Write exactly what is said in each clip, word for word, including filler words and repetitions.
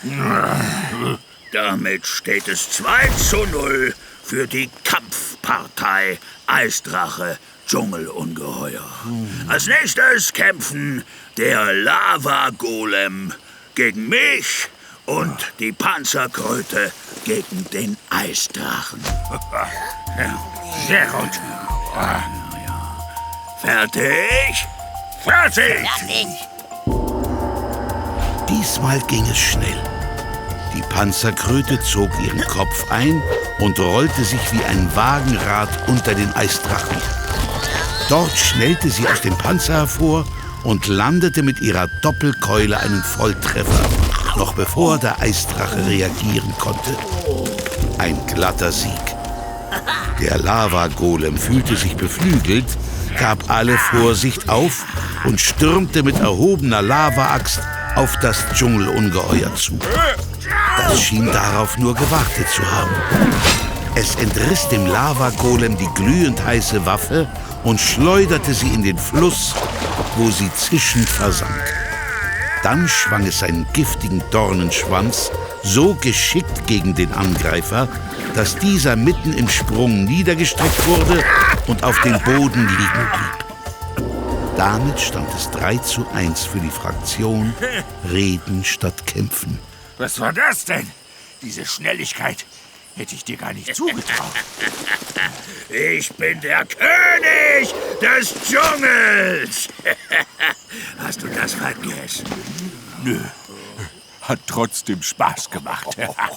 Damit steht es zwei zu null für die Kampfpartei Eisdrache Dschungelungeheuer. Hm. Als nächstes kämpfen der Lava-Golem gegen mich und die Panzerkröte gegen den Eisdrachen. Sehr gut. Fertig? Fertig! Fertig! Diesmal ging es schnell. Die Panzerkröte zog ihren Kopf ein und rollte sich wie ein Wagenrad unter den Eisdrachen. Dort schnellte sie aus dem Panzer hervor und landete mit ihrer Doppelkeule einen Volltreffer, noch bevor der Eisdrache reagieren konnte. Ein glatter Sieg. Der Lava-Golem fühlte sich beflügelt, gab alle Vorsicht auf und stürmte mit erhobener Lava-Axt auf das Dschungelungeheuer zu. Das schien darauf nur gewartet zu haben. Es entriss dem Lava-Golem die glühend heiße Waffe und schleuderte sie in den Fluss, wo sie zischend versank. Dann schwang es seinen giftigen Dornenschwanz so geschickt gegen den Angreifer, dass dieser mitten im Sprung niedergestreckt wurde und auf dem Boden liegen blieb. Damit stand es drei zu eins für die Fraktion Reden statt Kämpfen. Was war das denn? Diese Schnelligkeit hätte ich dir gar nicht zugetraut. Ich bin der König des Dschungels. Hast du das vergessen? Nö, hat trotzdem Spaß gemacht.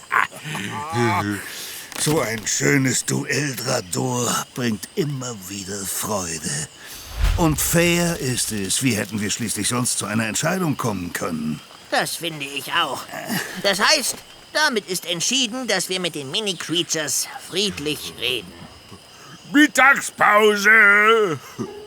So ein schönes Duell, Drador, bringt immer wieder Freude. Und fair ist es. Wie hätten wir schließlich sonst zu einer Entscheidung kommen können? Das finde ich auch. Das heißt, damit ist entschieden, dass wir mit den Mini-Creatures friedlich reden. Mittagspause!